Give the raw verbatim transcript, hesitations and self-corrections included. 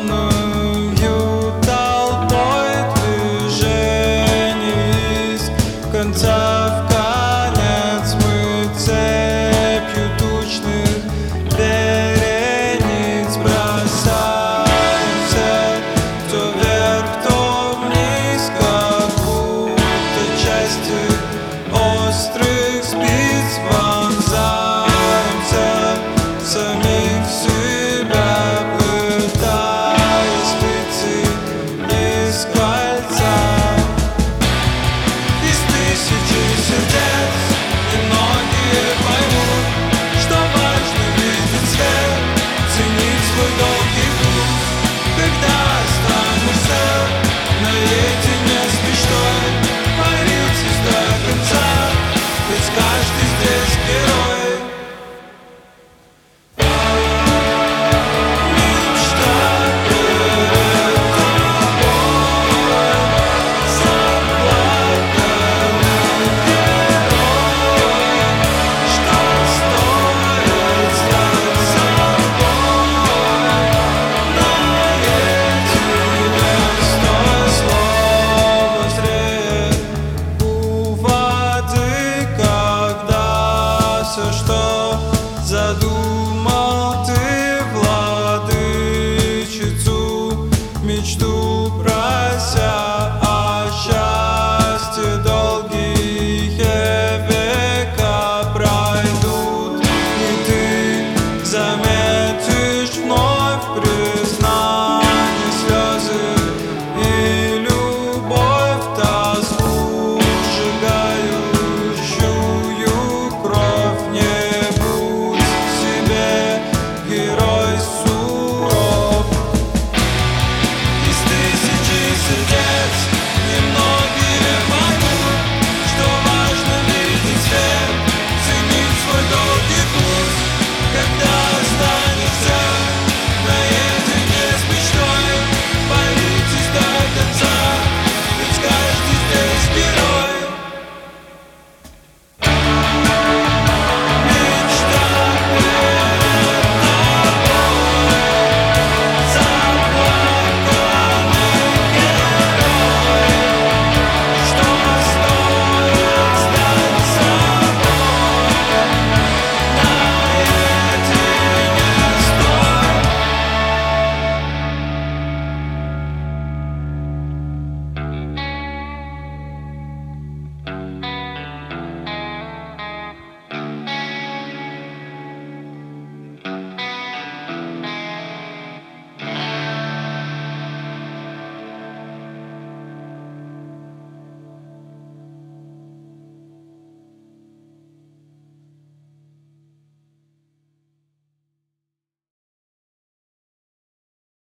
полною толпой движений из конца в конец мы цепью тучных верениц бросаемся то вверх, то вниз, как будто части острых спиц вонзаемся в самих себя, пытаясь выйти из кольца. Из тысячи сердец немногие поймут, что важно видеть свет, ценить свой долгий путь, когда останешься наедине с мечтой, бориться до конца, ведь каждый здесь герой. Мечта перед тобой, заплаканный герой, что стоит стать собой наедине с той словно зреет у воды, когда все, что задумал ты, владычицу мечту прося.